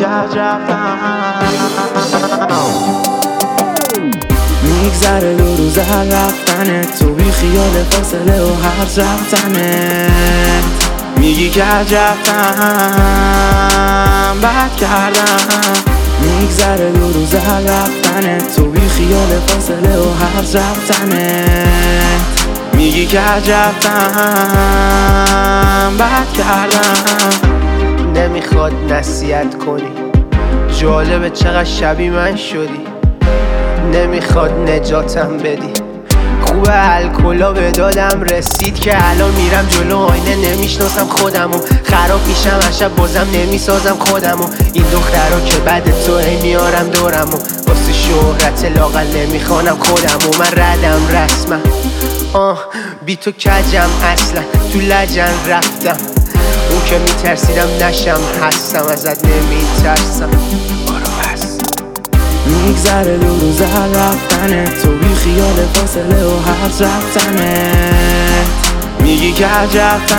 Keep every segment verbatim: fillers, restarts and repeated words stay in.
که از رفتم میگذره دو روز هر رفتنت، تو بی خیال فاصله و هر رفتنت. میگی که از رفتم بد کردم، میگذره دو روز هر رفتنت، تو بی خیال فاصله و هر رفتنت. میگی که از رفتم بد کردم. نمیخواد نصیحت کنی، جالبه چقدر شبیه من شدی. نمیخواد نجاتم بدی، خوبه الکلا به دادم رسید که الان میرم جلو آینه نمیشناسم خودمو. خراب میشم هر شب بازم نمیسازم خودمو. این دخترها که بعد تو هی میارم دورمو، واسه شهرت لاغل نمیخوانم خودمو. من ردم رسمم آه بی تو کجم اصلا، تو لجن رفتم. اون که میترسیدم نشم هستم، ازت نمیترسم. برو پس میگذره دو روز هر رفتنت، تو بی خیال فاصله و هر رفتنت. میگی که از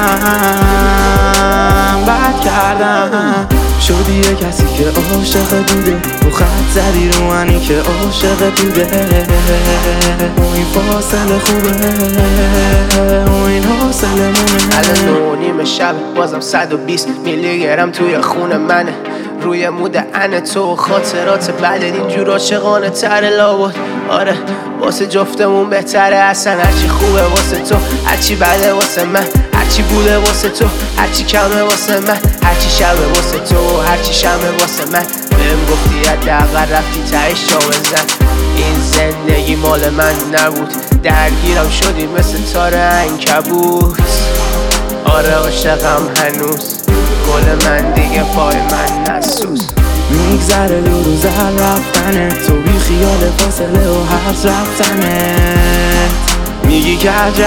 رفتم بد کردم. شدی یه کسی که عاشق بوده، و خط زدی رو منی که عاشق بوده. و این فاصله خوبه و این حاصله مونه. الان نو نیم شب بازم صد و بیست میلی گرم توی خون منه. روی مود انه تو و خاطرات بعد اینجور عاشقانه تر لابد. آره واسه جفتمون بهتره اصلا، هرچی خوبه واسه تو، هرچی بده واسه من، هرچی بوده واسه تو، هرچی کمه واسه من، هرچی شبه واسه تو، هرچی شمه واسه من. بهم گفتی حداقل رفتی تهش جا بزن. این زندگی مال من نبود، درگیرم شدی مثل تار عنکبوت. آره عاشقم هنوز، گل من دیگه پای من نسوز. میگذره دو روز هر رفتنت، تو بی خیال فاصله و هر رفتنت. میگی که از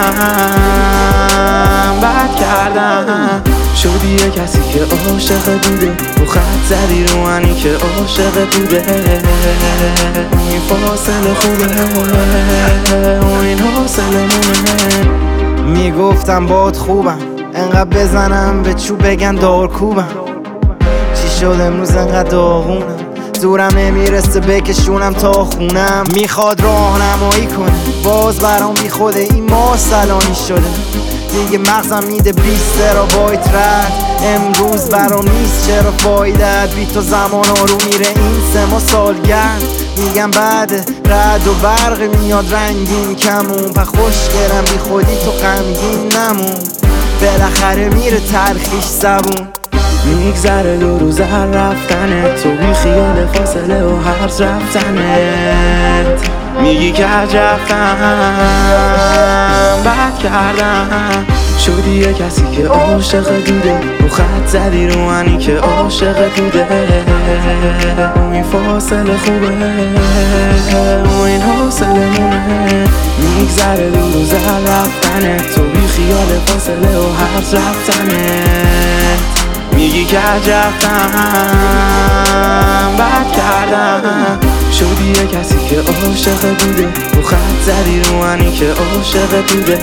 رفتم بد کردم. شدی یه کسی که عاشق بوده، و خط زدی رو منی که عاشق بوده. این فاصله خوبه و این حاصله مونه. میگفتم باد خوبم، انقدر بزنم به چوب بگن دارکوبم. چی شد امروز انقدر داغونم، زورم نمیرسه بکشونم تا خونم. میخواد راهنمایی کنه باز برام بی خوده، این ما سلانی شده دیگه. مغزم میده بیست ترابایت رد، امروز برام نیست چرا فایدت. بی تو زمان آروم میره این سه ماه سالگرد. میگم بعد رد و برق میاد رنگین کمون، پا خوشگرم بی خودی تو غمگین نمون. بالاخره میره تلخیش زبون. میگذره دو روز هر رفتنت، تو بی خیال فاصله و هر رفتنت. میگی که از رفتم بد کردم. شدی یه کسی که عاشق بوده، و خط زدی رو منی که عاشق بوده. و این فاصله خوبه و این حاصله مونه. میگذره دو روز هر رفتنت، تو بی خیال فاصله و هر رفتنت. میگی که از رفتم بد کردم. شدی یه کسی که عاشق بوده، و خط زدی رو منی که عاشق بوده.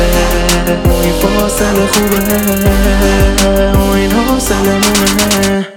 و این فاصله خوبه و این حاصله مونه.